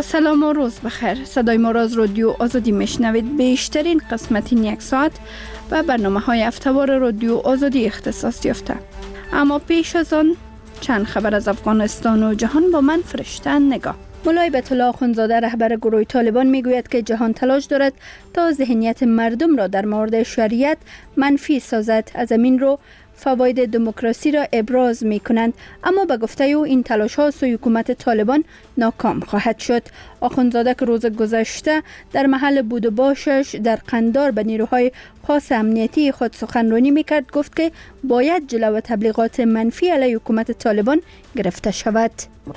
سلام و روز بخیر. صدای ما را از رادیو آزادی میشنوید. بیشترین قسمت این یک ساعت و برنامه های هفته‌وار رادیو آزادی اختصاص یافته. اما پیش از آن چند خبر از افغانستان و جهان با من فرشته نگاه. مولای بیت الله اخوندزاده رهبر گروه طالبان میگوید که جهان تلاش دارد تا ذهنیت مردم را در مورد شریعت منفی سازد. از همین رو فواید دموکراسی را ابراز می کنند، اما به گفته او این تلاش ها سوی حکومت طالبان ناکام خواهد شد. اخوندزاده که روز گذشته در محل بود و باشش در قندار به نیروهای خاص امنیتی خود سخنرانی میکرد، گفت که باید جلو تبلیغات منفی علیه حکومت طالبان گرفته شود.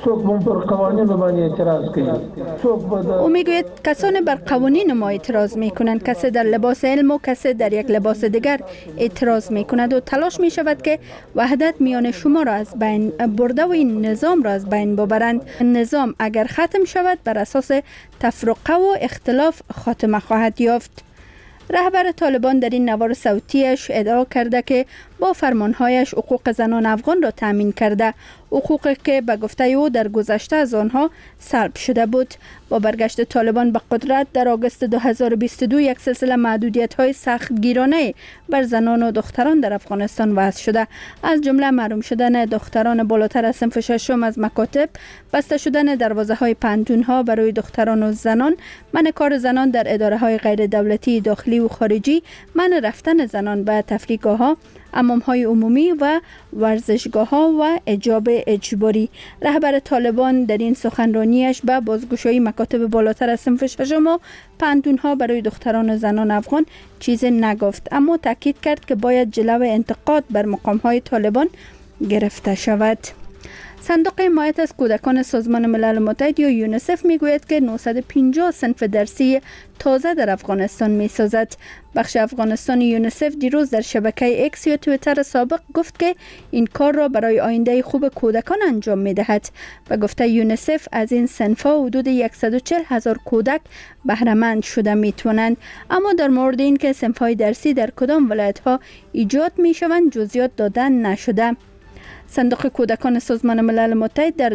او میگوید کسانی بر قوانین ما اعتراض میکنند، کسی در لباس علم و کسی در یک لباس دیگر اعتراض میکند و تلاش میشود که وحدت میان شما را از بین برده و این نظام را از بین ببرند. نظام اگر ختم شود بر اساس تفرقه و اختلاف خاتمه خواهد یافت. رهبر طالبان در این نوار صوتیش ادعا کرده که با فرمانهایش حقوق زنان افغان را تامین کرده، حقوقی که به گفته او در گذشته از آنها سلب شده بود. با برگشت طالبان به قدرت در آگوست 2022 یک سلسله محدودیت‌های سختگیرانه بر زنان و دختران در افغانستان وضع شده، از جمله محروم شدن دختران بالاتر از صنف ششم از مکاتب، بسته شدن دروازه‌های پانتون‌ها برای دختران و زنان، منع کار زنان در اداره‌های غیر دولتی داخلی و خارجی، منع رفتن زنان به تفریحگاه‌ها، حمام‌های عمومی و ورزشگاه‌ها و حجاب اجباری. رهبر طالبان در این سخنرانیش به بازگشایی مکاتب بالاتر از صنف ششم و پانتون‌ها برای دختران و زنان افغان چیزی نگفت، اما تاکید کرد که باید جلو انتقاد بر مقام‌های طالبان گرفته شود. صندوق حمایت از کودکان سازمان ملل متحد یا یونیسف میگوید که 950 صنف درسی تازه در افغانستان میسازد. بخش افغانستانی یونیسف دیروز در شبکه اکس یا توییتر سابق گفت که این کار را برای آینده خوب کودکان انجام میدهد. به گفته یونیسف از این صنف‌ها حدود 140,000 کودک بهره مند شده میتوانند، اما در مورد این که صنف‌های درسی در کدام ولایت‌ها ایجاد میشوند جزئیات داده نشده. صندوق کودکان سازمان ملل متحد در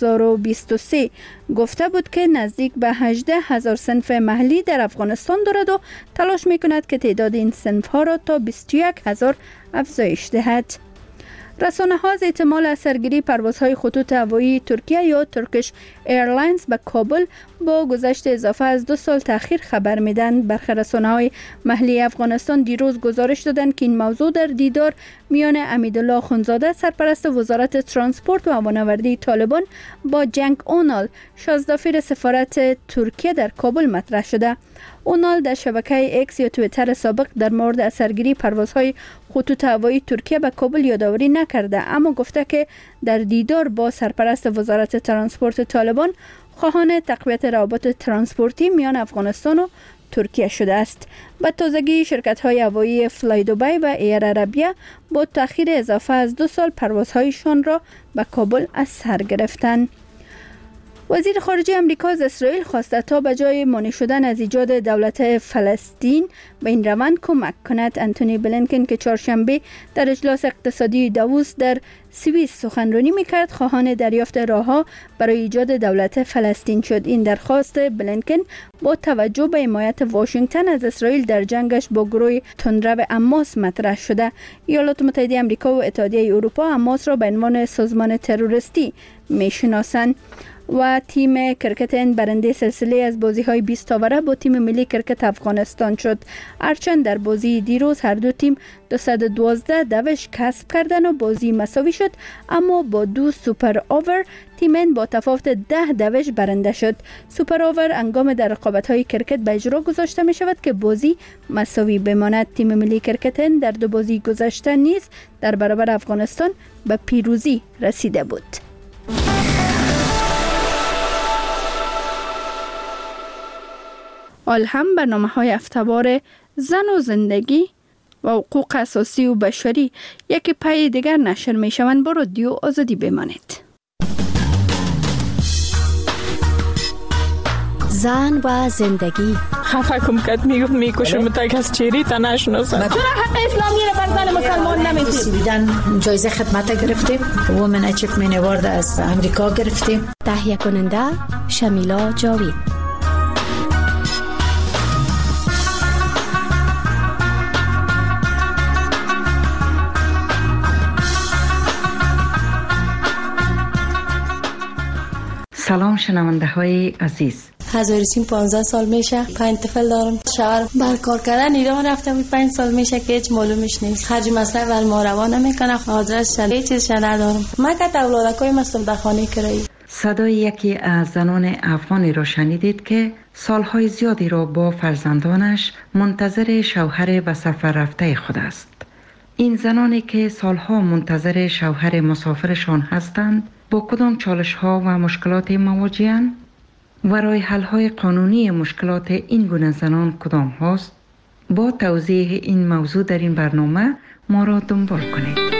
2023 گفته بود که نزدیک به 18,000 صنف محلی در افغانستان دارد و تلاش میکند که تعداد این صنف‌ها را تا 21,000 افزایش دهد. رسانه ها از احتمال اثرگیری پروازهای خطوط هوایی ترکیه یا ترکیش ایرلاینز به کابل با گذشت اضافه از 2 سال تأخیر خبر میدن. برخی رسانه های محلی افغانستان دیروز گزارش دادند که این موضوع در دیدار میان امیدالله اخوندزاده سرپرست وزارت ترانسپورت و هوانوردی طالبان با جنگ اونال شازدافیر سفارت ترکیه در کابل مطرح شده. اونال در شبکه اکس یا توییتر سابق در مورد اثرگیری پروازهای خطوط هوایی ترکیه به کابل یادآوری نکرده، اما گفته که در دیدار با سرپرست وزارت ترانسپورت طالبان خواهان تقویت روابط ترانسپورتی میان افغانستان و ترکیه شده است. به تازگی شرکت‌های هوایی فلای دبی و ایر عربیه با تأخیر اضافه از 2 سال پروازهایشان را به کابل از سر گرفتند. وزیر خارجه امریکا از اسرائیل خواسته تا به جای مانع شدن از ایجاد دولت فلسطین به این روند کمک کند. انتونی بلینکن که چهارشنبه در اجلاس اقتصادی داووس در سوئیس سخنرانی میکرد، خواهان دریافت راهها برای ایجاد دولت فلسطین شد. این درخواست بلینکن با توجه به حمایت واشنگتن از اسرائیل در جنگش با گروه تندرو حماس مطرح شده. ایالات متحده آمریکا و اتحادیه اروپا حماس را به عنوان سازمان تروریستی میشناسند و تیم کرکت هند برنده سلسله از بازی‌های 20 تاوره با تیم ملی کرکت افغانستان شد. هرچند در بازی دیروز هر دو تیم 212 دوش کسب کردند و بازی مساوی شد، اما با 2 سوپر اوور تیم هند با تفاوت 10 دوش برنده شد. سوپر اوور هنگام در رقابت‌های کرکت به اجرا گذاشته می شود که بازی مساوی بماند. تیم ملی کرکت هند در 2 بازی گذشته نیز در برابر افغانستان به پیروزی رسیده بود. حال هم برنامه‌های هفته‌وار زن و زندگی و حقوق اساسی و بشری یکی پای دیگر نشر می‌شوند. با رادیو آزادی بمانید. زن و زندگی، خفه کم کرد، میگفت میکشم تا کس چیری تا نشناسد. چرا حق اسلامی رو بر زن مسلمان نمیدید؟ بیدن جایزه خدمت گرفتیم، وومن اچیومنت اوارد از امریکا گرفتیم. تهیه کننده شمیلا جاوید. سلام شنونده های عزیز. هزارسیم 15 سال میشه، 5 طفل دارم. شوهر بر کار کردن ایران رفته بود، 5 سال میشه که هیچ معلومش نیست. خرج مصرف ول ما روانه میکنه، آدرس هیچ چیزش ندارم. من که اولادکای مستم در خانه کرایی. صدای یکی از زنان افغانی را شنیدید که سالهای زیادی را با فرزندانش منتظر شوهر به سفر رفته خود است. این زنانی که سالها منتظر شوهر مسافرشان هستند با کدام چالش ها و مشکلات مواجه‌اند و راه حل های قانونی مشکلات این گونه زنان کدام هاست؟ با توضیح این موضوع در این برنامه ما را دنبال کنید.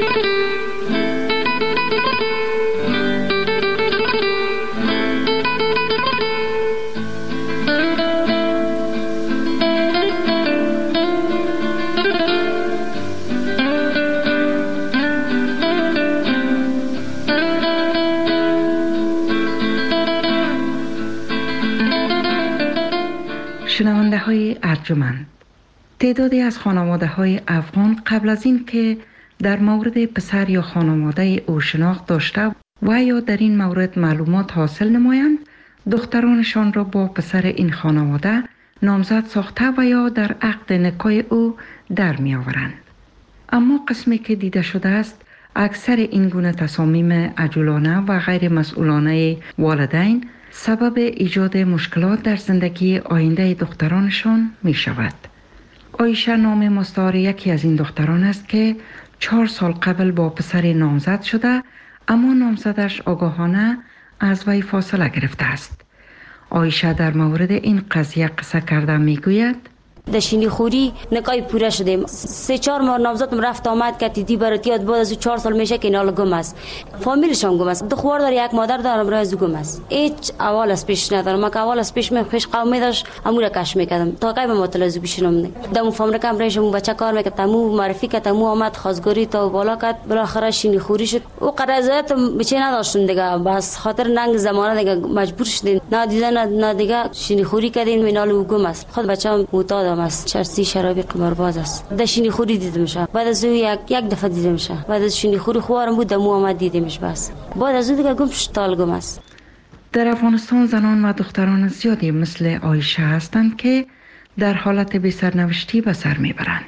شنونده های ارجمند، تعدادی از خانواده های افغان قبل از این که در مورد پسر یا خانواده او شناخت داشته و یا در این مورد معلومات حاصل نمایند، دخترانشان را با پسر این خانواده نامزد ساخته و یا در عقد نکاح او در می آورند. اما قسمی که دیده شده است، اکثر این گونه تصامیم عجولانه و غیر مسئولانه والدین سبب ایجاد مشکلات در زندگی آینده دخترانشان می شود. عایشه نام مستعار یکی از این دختران است که 4 سال قبل با پسر نامزد شده، اما نامزدش آگاهانه از وی فاصله گرفته است. عایشه در مورد این قضیه قصه کرده می گوید: دشینی خوری نکای پوره شدیم. 3-4 ماه نامزدم رفت آمد که دیدی براتیات بعد از 4 سال میشه که نال گم است. فامیلشان گم است. دختر داره، یک مادر دارم، راه از گم است. هیچ اول از پیش ندارم. من که اول از پیش قومی داشت امور کش میکردم تا کی به متلازم بشینم. دم فامیل کم رایشم بچه کار میکرد، تمو معرفی کرد، تمو آمد خواستگاری تا بالا کرد، بالاخره شینی خوری شد. او قرارداد بچه نداشتن دیگه، بس خاطر ننگ زمانه دیگه مجبور شدین. نه دیدن نه دیگه شینی خوری کردین، مینال گم است. خود بچه‌ام معتاد است، چرسی شرابی قمارباز است. دشینی خوری دیدمش. بعد از یک دفعه دیدمش. بعد از شینی خوری خوارم بود، دمو آمد دیدمش. بس بعد از دیگه گم شتال گم است. در افغانستان زنان و دختران زیادی مثل عایشه هستند که در حالت بی سرنوشتی به سر میبرند.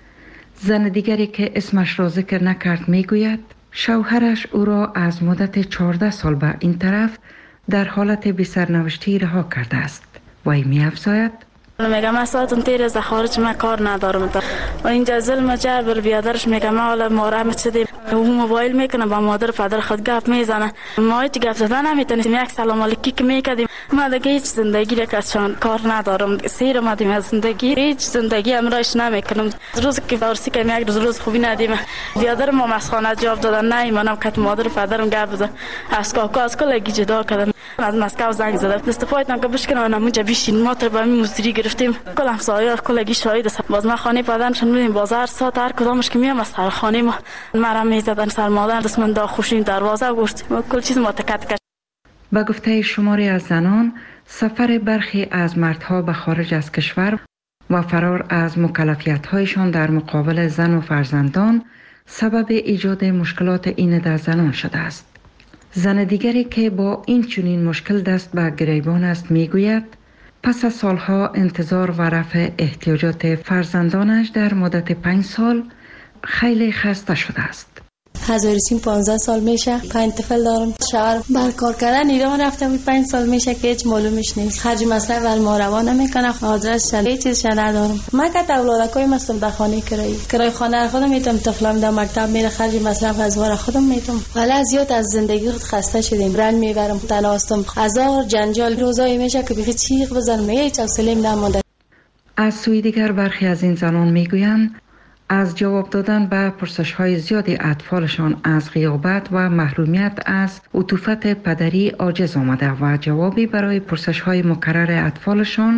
زن دیگری که اسمش را ذکر نکرد میگوید شوهرش او را از مدت 14 سال به این طرف در حالت بی سرنوشتی رها کرده است. وی می‌افزاید: میگم من ساعتون تیر از خارج من کار ندارم و اینجا ظلم جبر بیادرش میگم حالا مارم شدیم. او موبایل میکنه با مادر پدر خود گپ میزنه، ما هیچ گپ زدن نمیتونیم. یک سلام علیکی که میکردیم. ما دیگه هیچ زندگی را کسان کار ندارم، سیر اومدیم از زندگی، هیچ زندگی امرایش نمیکنم. روز که فارسی که یک روز خوبی ندیم. بیادر ما مسخانه جواب دادن، نه منم که مادر پدرم گپ بزن. از کاکا از کلگی جدا کردم، از مسکو زنگ زدم، دست پایتون که بشکنن اونجا بشین. ما تر با مزدوری گرفتیم، کل همسایه‌ها کلگی شاهد است. باز ما خانه پدرشون میریم بازار، ساعت هر کدامش که میام از سر خانه ما مرا میزدن، سر مادر دست من دا خوشین دروازه گشت، کل چیز ما تکت کشید. به گفته شماری از زنان، سفر برخی از مردها به خارج از کشور و فرار از مکلفیت‌هایشان در مقابل زن و فرزندان سبب ایجاد مشکلات این در زنان شده است. زن دیگری که با این چنین مشکل دست به گریبان است میگوید پس از سالها انتظار و رفع احتیاجات فرزندانش در مدت 5 سال خیلی خسته شده است. هزارسیم 15 سال میشه، 5 طفل دارم. شوهر بر کار کردن ایران رفته بود، 5 سال میشه که هیچ معلومش نیست. خرج مصرف ول ما روانه میکنه، آدرس هیچ چیزش ندارم. من که اولادکای مستم در خانه کرای خانه خودم میتونم، طفلم در مکتب میره، خرج مصرف از وار خودم میتونم. حالا زیاد از زندگی خود خسته شدیم، رنج میبرم، تناستم، هزار جنجال روزایی میشه که بخی چیغ بزنم، هیچ حوصله نمونده. از سوی دیگر برخی از این زنان میگویند از جواب دادن به پرسش‌های زیادی اطفالشان از غیابت و محرومیت از عطوفت پدری عاجز آمده و جوابی برای پرسش‌های مکرر اطفالشان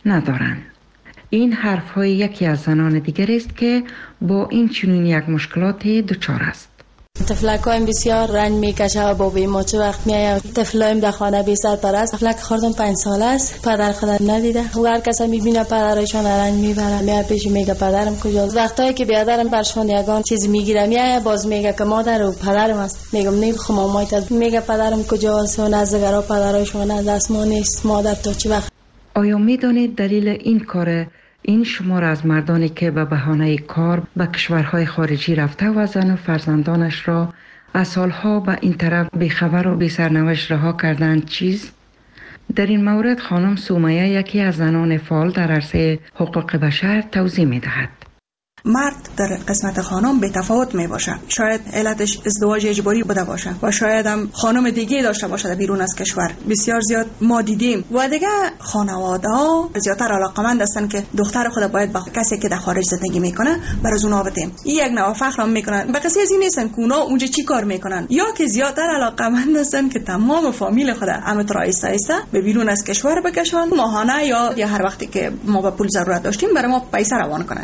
ندارند. این حرف های یکی از زنان دیگر است که با این چنین یک مشکلات دچار است. طفلکایم بسیار رنج میکشه و بابی ما چه وقت میایم طفلایم در خانه بی سرپرست. طفلک خردم 5 ساله است، پدر خودم ندیده و هر کس میبینه پدرشون رنج میبره میاد پیش میگه پدرم کجاست. وقتایی که بیادرم برشون یگان چیز میگیره میاد باز میگه که مادر و پدرم است. میگم نمیخوام مامایت میگه پدرم کجاست و نزدگرا پدرشون از دست ما نیست. مادر تا چه وقت؟ آیا میدانید دلیل این کار این شمار از مردانی که به بهانه کار به کشورهای خارجی رفته و زن و فرزندانش را از سالها به این طرف بیخبر و بی سرنوشت رها کردند چیست؟ در این مورد خانم سومیه یکی از زنان فعال در عرصه حقوق بشر توضیح می‌دهد. مرد در قسمت خانم به تفاوت می باشه. شاید علتش ازدواج اجباری بوده باشه و شاید هم خانم دیگه داشته باشه در بیرون از کشور. بسیار زیاد ما دیدیم و دیگه خانواده ها زیادتر علاقمند هستن که دختر خود باید با کسی که در خارج زندگی میکنه بر از اونها بدیم. این یک نوع فخر هم میکنن. به کسی از این نیستن که اونا اونجا چی کار میکنن، یا که زیادتر علاقمند هستن که تمام فامیل خود همت رایسته ایسته به بیرون از کشور بکشن، ماهانه یا هر وقتی که ما به پول ضرورت داشتیم برای ما پیسه روان کنن.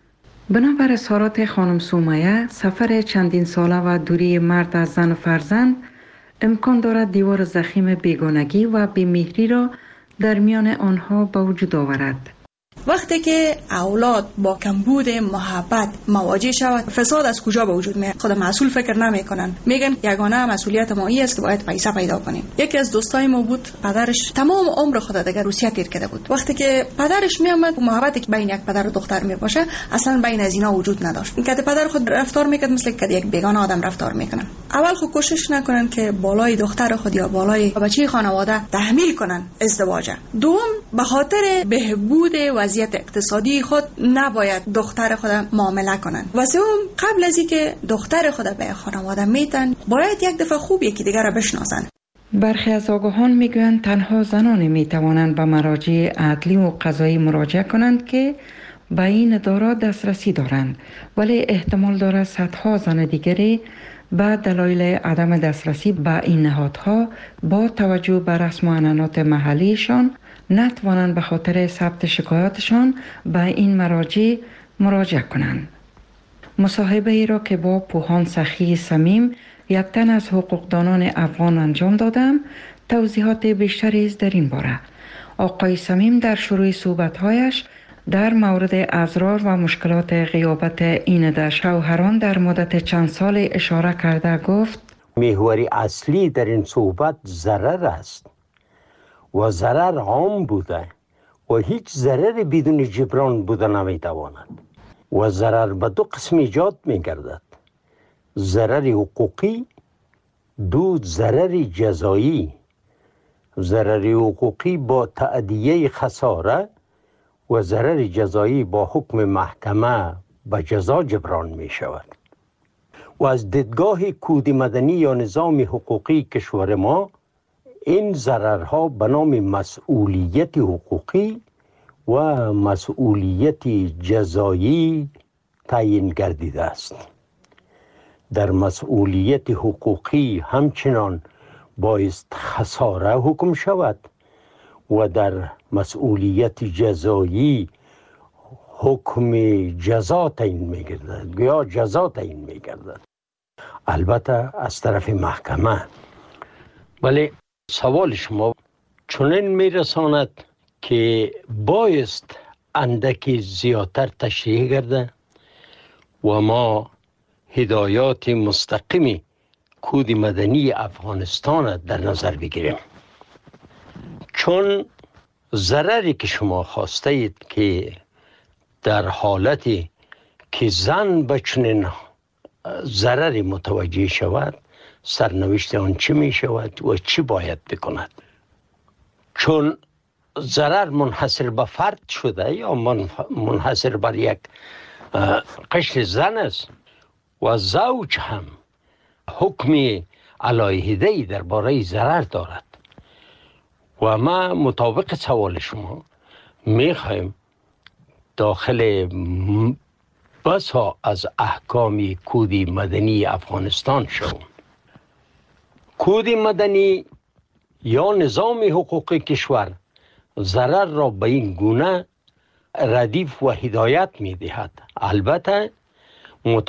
بنابر اظهارات خانم سومیه، سفر چندین ساله و دوری مرد از زن و فرزند امکان دارد دیوار ضخیم بیگانگی و بی‌مهری را در میان آنها به وجود آورد. وقتی که اولاد با کمبود محبت مواجه شود، فساد از کجا به وجود میاد؟ خود مسئول فکر نمیکنن، میگن یگانه مسئولیت ما این است که باید پیسه پیدا کنیم. یکی از دوستای ما بود، پدرش تمام عمر خود دیگه روسیه تیر کرده بود. وقتی که پدرش میامد، محبتی که بین یک پدر و دختر میباشه اصلا بین از اینا وجود نداشت. اینکه پدر خود رفتار میکرد مثل که یک بیگانه آدم رفتار میکنن. اول خود کوشش نکنن که بالای دختر خود یا بالای بچه خانواده تحمیل کنن ازدواج. دوم، به خاطر بهبود وضعیت اقتصادی خود نباید دختر خود معامله کنن. و سوم، قبل از اینکه دختر خود به خانواده میتن باید یک دفعه خوب یکی دیگر را بشناسن. برخی از آگاهان میگویند تنها زنان میتوانند به مراجع عدلی و قضایی مراجعه کنند که به این ادارات دسترسی دارند، ولی احتمال دارد صدها زن دیگری به دلایل عدم دسترسی به این نهادها با توجه به رسم و عنعنات محلیشان نتوانند به خاطر ثبت شکایاتشان به این مراجع مراجعه کنند. مصاحبه ای را که با پوهان سخی صمیم، یک تن از حقوقدانان افغان انجام دادم، توضیحات بیشتری است در این باره. آقای صمیم در شروع صحبت‌هایش در مورد اضرار و مشکلات غیابت این در شوهران در مدت چند سال اشاره کرده گفت: محور اصلی در این صحبت ضرر است و ضرر عام بوده و هیچ ضرر بدون جبران بوده نمیتواند و ضرر به دو قسم ایجاد میگردد: ضرر حقوقی، دو ضرر جزایی. ضرر حقوقی با تأدیه خساره و ضرر جزایی با حکم محکمه به جزا جبران می شود. و از دیدگاه کود مدنی یا نظام حقوقی کشور ما، این ضررها به نام مسئولیت حقوقی و مسئولیت جزایی تعیین گردیده است. در مسئولیت حقوقی همچنان بایست خساره حکم شود و در مسئولیت جزایی حکم جزا تعیین می‌گردد یا جزا تعیین می‌گردد، البته از طرف محکمه. ولی سوال شما چنین میرساند که بایست اندکی زیادتر تشریح گرده و ما هدایات مستقیمی کود مدنی افغانستان در نظر بگیریم، چون ضرری که شما خواسته اید که در حالتی که زن به چنین ضرری متوجه شود، سرنوشت آن چی می شود و چی باید بکند. چون ضرر منحصر به فرد شده یا منحصر بر یک قشر زن است و زوج هم حکم علیحده‌ای درباره ضرر دارد و ما مطابق سوال شما میخوایم داخل بسا از احکام کود مدنی افغانستان شوم. کود مدنی یا نظام حقوقی کشور ضرر را به این گونه ردیف و هدایت می دهد. البته